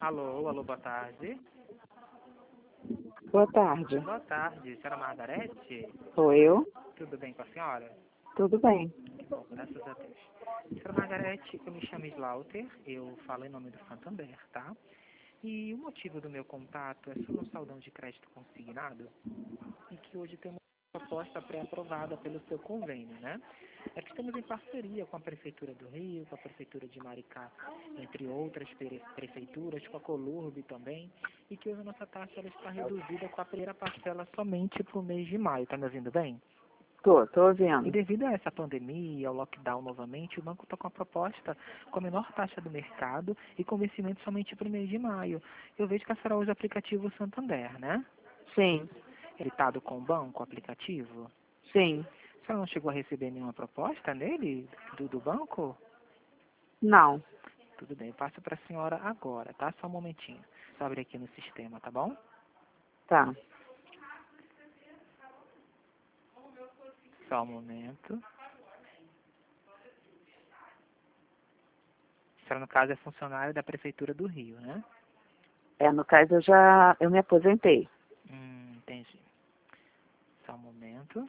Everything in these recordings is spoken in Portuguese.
Alô, alô, boa tarde. Boa tarde. Boa tarde, senhora Margarete? Sou eu. Tudo bem com a senhora? Tudo bem. Que bom, graças a Deus. Senhora Margarete, eu me chamo Slaughter, eu falo em nome do Santander, tá? E o motivo do meu contato é sobre um saldão de crédito consignado e que hoje tem uma proposta pré-aprovada pelo seu convênio, né? É que estamos em parceria com a Prefeitura do Rio, com a Prefeitura de Maricá, entre outras prefeituras, com a Colurbe também, e que hoje a nossa taxa ela está reduzida com a primeira parcela somente para o mês de maio. Tá me ouvindo bem? Tô E ouvindo. devido a essa pandemia, ao lockdown novamente, o banco está com a proposta com a menor taxa do mercado e com vencimento somente para o mês de maio. Eu vejo que a senhora usa o aplicativo Santander, né? Sim, Ele está com o banco, o aplicativo? sim. A senhora não chegou a receber nenhuma proposta nele, do banco? Não. Tudo bem, eu passo para a senhora agora, tá? Só um momentinho. Só abrir aqui no sistema, tá bom? Tá. Só um momento. A senhora, no caso, é funcionária da Prefeitura do Rio, né? No caso eu me aposentei. Entendi. Só um momento.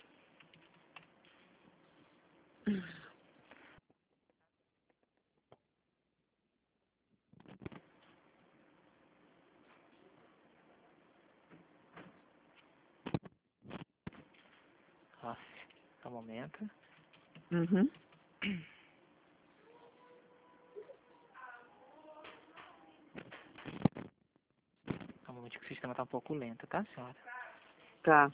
Nossa, só um momento. Uhum. Só um momento que o sistema está um pouco lento, tá, senhora? Tá.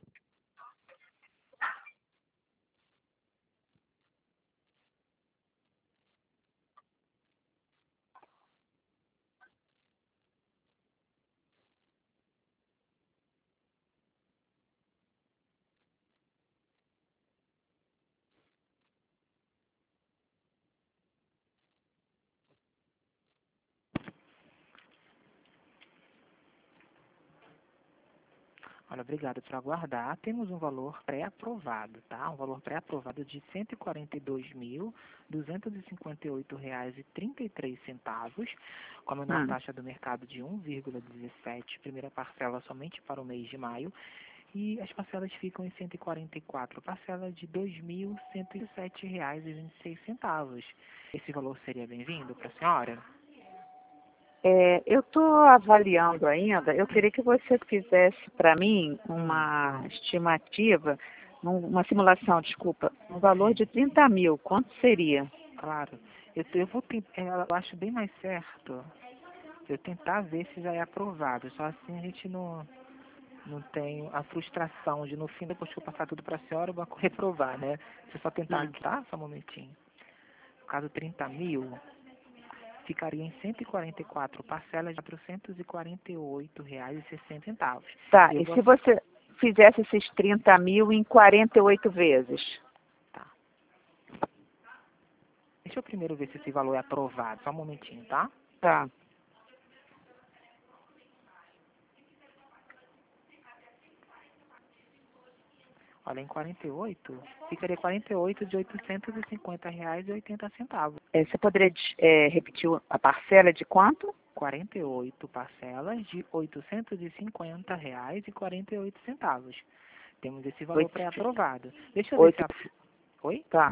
Olha, obrigado por aguardar. Temos um valor pré-aprovado, tá? Um valor pré-aprovado de R$ 142.258,33, com a menor Hum. taxa do mercado de 1,17, primeira parcela somente para o mês de maio, e as parcelas ficam em 144, parcela de R$ 2.107,26. Esse valor seria bem-vindo para a senhora? Eu tô avaliando ainda. Eu queria que você fizesse para mim uma estimativa, uma simulação, desculpa, um valor de 30 mil. Quanto seria? Claro. Eu vou tentar, eu acho bem mais certo eu tentar ver se já é aprovado. Só assim a gente não tem a frustração de, no fim, depois que eu passar tudo para a senhora, o banco reprovar, né? Você só tentar Hum. aqui, tá? Só um momentinho. No caso, 30 mil, ficaria em 144 parcelas de R$ 448,60. Tá. Eu E vou... se você fizesse esses 30 mil em 48 vezes? Tá. Deixa eu primeiro ver se esse valor é aprovado. Só um momentinho, tá? Tá. Olha, em 48, ficaria 48 de R$ 850,80. Você poderia repetir a parcela de quanto? 48 parcelas de R$ 850,48. Temos esse valor Oito, pré-aprovado. Deixa eu ver se oito, a... Oi? tá.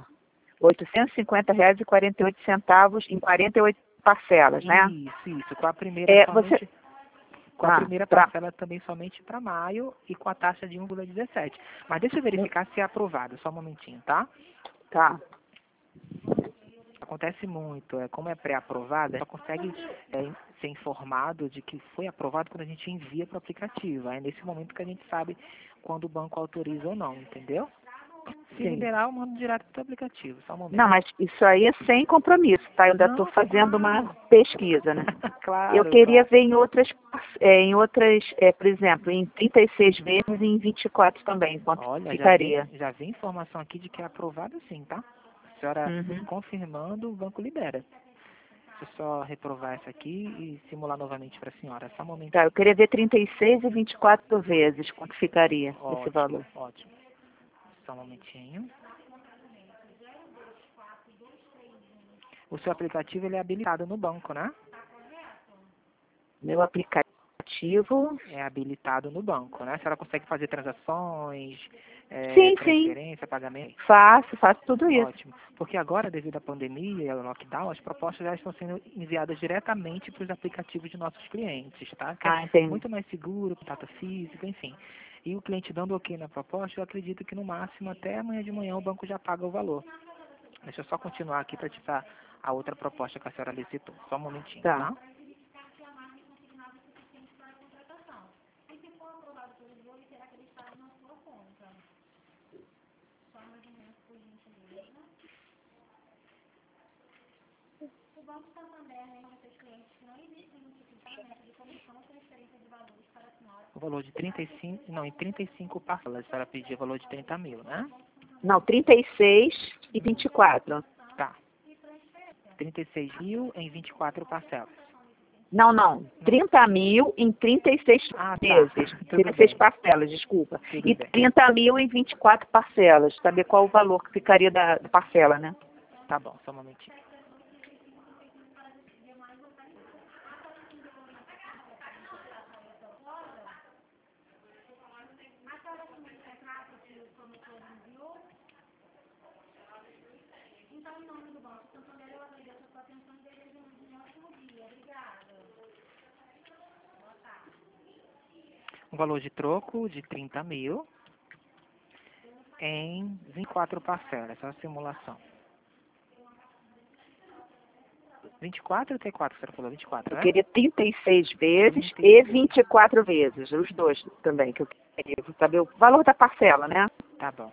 R$ 850,48 em 48 parcelas, né? Isso. Com a primeira Você. somente... Com a primeira Pra, parcela também somente para maio e com a taxa de 1,17. Mas deixa eu verificar se é aprovado. Só um momentinho, tá? tá. Acontece muito. Como é pré-aprovado, só consegue ser informado de que foi aprovado quando a gente envia para o aplicativo. É nesse momento que a gente sabe quando o banco autoriza ou não, entendeu? Se Sim. liberar, eu mando direto para o aplicativo. Só um momento. Não, mas isso aí é sem compromisso, tá? Eu ainda estou Não, fazendo claro. uma pesquisa, né? Eu Claro, queria claro. ver em outras, por exemplo, em 36 vezes e em 24 também, quanto Olha, ficaria. já vem informação aqui de que é aprovado sim, tá? A senhora Uhum. confirmando, o banco libera. Deixa eu só reprovar essa aqui e simular novamente para a senhora. Só um Tá, momentinho. eu queria ver 36 e 24 vezes, quanto ficaria esse Ótimo, valor. ótimo. Só um momentinho. O seu aplicativo ele é habilitado no banco, né? Meu aplicativo. é habilitado no banco, né? A senhora consegue fazer transações, Sim, sim. transferência, pagamento? Faço tudo isso. Ótimo. Porque agora, devido à pandemia e ao lockdown, as propostas já estão sendo enviadas diretamente para os aplicativos de nossos clientes, tá? Que é Entendi. muito mais seguro, contato físico, enfim. E o cliente dando ok na proposta, eu acredito que no máximo até amanhã de manhã o banco já paga o valor. Deixa eu só continuar aqui para te dar a outra proposta que a senhora licitou. Só um momentinho, Tá. tá? O valor de 35, não, em 35 parcelas, a senhora pediu o valor de 30 mil, né? Não, 36 e 24. Tá. 36 mil em 24 parcelas. Não. 30 mil em 36 Ah, tá. vezes. Tudo 36 bem. parcelas, desculpa. Tudo E bem. 30 mil em 24 parcelas. Saber qual o valor que ficaria da parcela, né? Tá bom, só um momentinho. Um valor de troco de 30 mil em 24 parcelas. Essa é a simulação. 24 ou T4 que você falou? 24, Eu né? queria 36 vezes 36. e 24 vezes. Os dois também que eu queria. Saber o valor da parcela, né? Tá bom.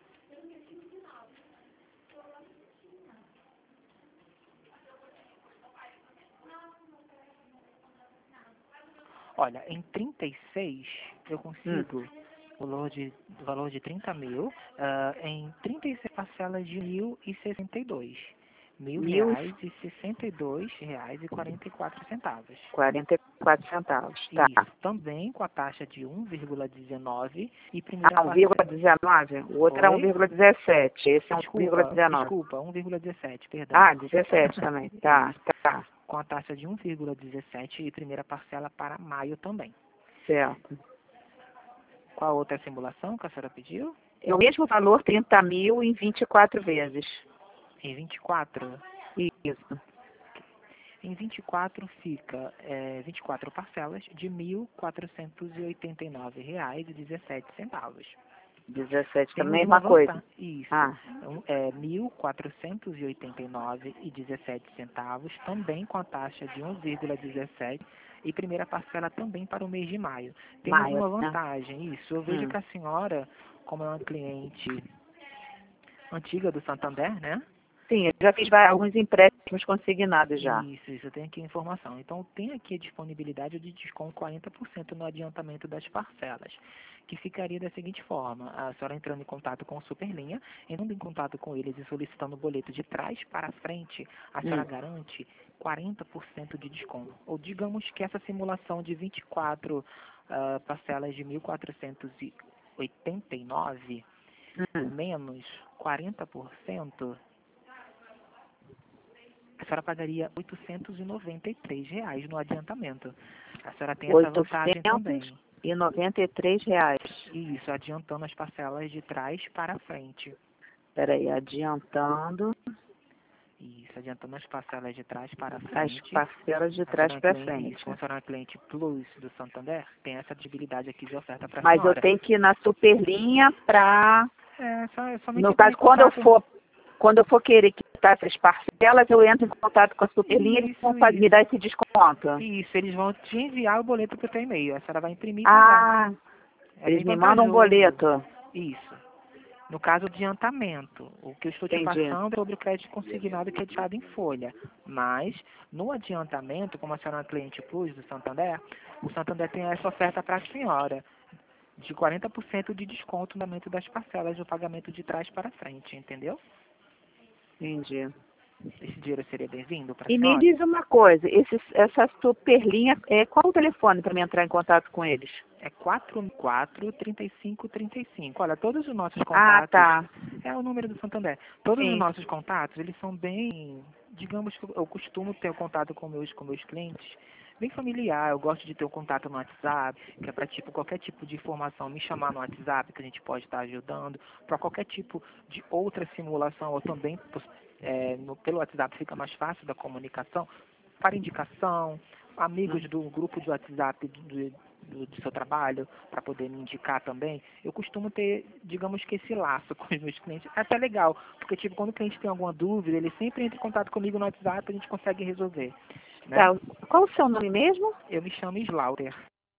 Olha, em 36 eu consigo o valor de 30 mil em 36 parcelas de 1.062. Mil reais e 62 reais e 44 centavos. 1.044 centavos. Tá. Isso, também com a taxa de 1,19 e primeira parcela. 1,19? O outro era Oi? 1,17. Esse é Desculpa, 1,19. desculpa, 1,17, perdão. 17 também. Tá. Com a taxa de 1,17 e primeira parcela para maio também. Certo. Qual outra simulação que a senhora pediu? É o mesmo valor, 30 mil em 24 vezes. Em 24? Isso. Em 24 fica 24 parcelas de R$ 1.489,17. 17 também, Temos uma mesma coisa. vantagem. Isso. Ah, É 1.489,17, também com a taxa de 1,17 e primeira parcela também para o mês de maio. Temos maio, uma né? vantagem, isso. Eu vejo que a senhora, como é uma cliente antiga do Santander, né? Sim, eu já fiz alguns empréstimos consignados já. Isso, eu tenho aqui a informação. Então, tem aqui a disponibilidade de desconto 40% no adiantamento das parcelas, que ficaria da seguinte forma: a senhora entrando em contato com o Superlinha, entrando em contato com eles e solicitando o boleto de trás para frente, a senhora garante 40% de desconto. Ou digamos que essa simulação de 24 parcelas de 1.489 menos 40%, a senhora pagaria R$ 893 no adiantamento. A senhora tem essa vantagem também. R$ 893. Isso, adiantando as parcelas de trás para frente. Peraí, adiantando Isso, adiantando as parcelas de trás para as frente. parcelas de A trás senhora é para cliente, frente. isso, como a senhora é cliente Plus do Santander, tem essa possibilidade aqui de oferta para a Mas eu senhora. tenho que ir na Superlinha para... Somente No entrar em caso, contato. quando eu for querer quitar essas parcelas, eu entro em contato com a Superlinha e eles vão me dar esse desconto. Isso, eles vão te enviar o boleto para o teu e-mail. A senhora vai imprimir e pagar. É Eles bem me mandam um vantajoso. boleto. Isso. No caso, adiantamento. O que eu estou te Entendi. passando é sobre o crédito consignado que é tirado em folha. Mas, no adiantamento, como a senhora é uma cliente Plus do Santander, o Santander tem essa oferta para a senhora, de 40% de desconto no aumento das parcelas do pagamento de trás para frente, entendeu? Entendi. Esse dinheiro seria bem-vindo para a E me senhora? diz uma coisa, essa Superlinha, qual o telefone para me entrar em contato com eles? É 44-3535. Olha, todos os nossos Ah, contatos, tá. é o número do Santander. Todos os Sim. nossos contatos, eles são bem, digamos que eu costumo ter contato com meus clientes bem familiar. Eu gosto de ter um contato no WhatsApp, que é para tipo qualquer tipo de informação me chamar no WhatsApp, que a gente pode estar ajudando, para qualquer tipo de outra simulação, ou também pelo WhatsApp fica mais fácil da comunicação, para indicação, amigos do grupo de WhatsApp do seu trabalho, para poder me indicar também. Eu costumo ter, digamos que esse laço com os meus clientes. É até legal, porque tipo, quando o cliente tem alguma dúvida, ele sempre entra em contato comigo no WhatsApp e a gente consegue resolver. Né? Tá. Qual o seu nome mesmo? Eu me chamo Slaughter.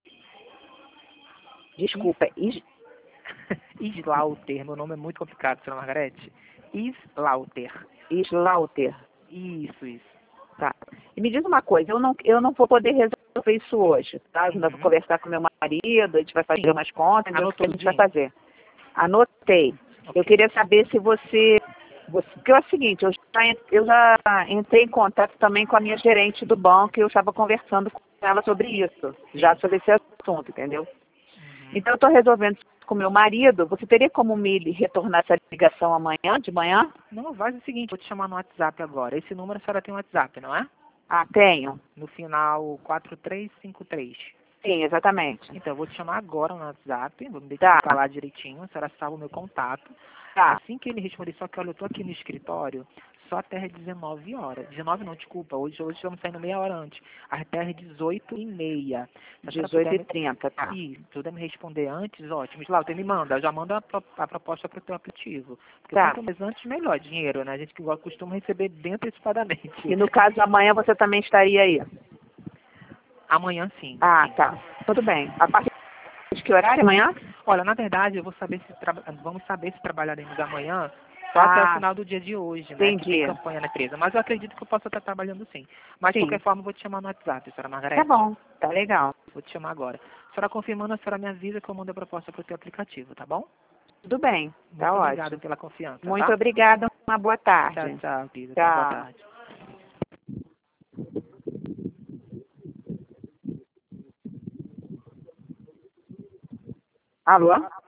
Desculpa, Slaughter, meu nome é muito complicado, senhora Margarete. Slaughter. Slaughter. Isso. Tá. E me diz uma coisa, eu não vou poder resolver isso hoje, tá? Eu ainda vou conversar com meu marido, a gente vai fazer umas contas, o que a gente vai fazer. Anotei. Okay. Eu queria saber se porque é o seguinte, eu já entrei em contato também com a minha gerente do banco e eu estava conversando com ela sobre isso, já sobre esse assunto, entendeu? Então eu estou resolvendo isso com meu marido. Você teria como me retornar essa ligação amanhã, de manhã? Não, faz o seguinte, vou te chamar no WhatsApp agora. Esse número a senhora tem WhatsApp, não é? Ah, tenho. No final 4353. Sim, exatamente. Então, eu vou te chamar agora no WhatsApp, vou me identificar lá direitinho, a senhora salva o meu contato. Tá. Assim que ele responder, só que olha, eu tô aqui no escritório, só até 19 horas. 19 não, desculpa, hoje estamos saindo meia hora antes. Até 18h30. 18h30, tá. Isso, se puder me responder antes, ótimo. Slaughter, me manda, já manda a proposta para o teu aplicativo. Porque Tá. quanto mais antes, melhor dinheiro, né? A gente que costuma receber bem antecipadamente. E no caso, amanhã você também estaria aí? Amanhã sim. Ah, sim. tá. Tudo bem. A partir de que horário amanhã? Olha, na verdade, eu vou saber vamos saber se trabalharemos amanhã só até o final do dia de hoje, né? Entendi. Que tem campanha na empresa. Mas eu acredito que eu possa estar trabalhando sim. Mas, de qualquer forma, eu vou te chamar no WhatsApp, senhora Margarete. Tá bom, tá legal. Vou te chamar agora. A senhora confirmando, a senhora me avisa que eu mando a proposta para o teu aplicativo, tá bom? Tudo bem, tá Muito ótimo. obrigado pela confiança, Muito tá? obrigada, uma boa tarde. Tchau, Pisa. Tchau. Boa tarde. Alô?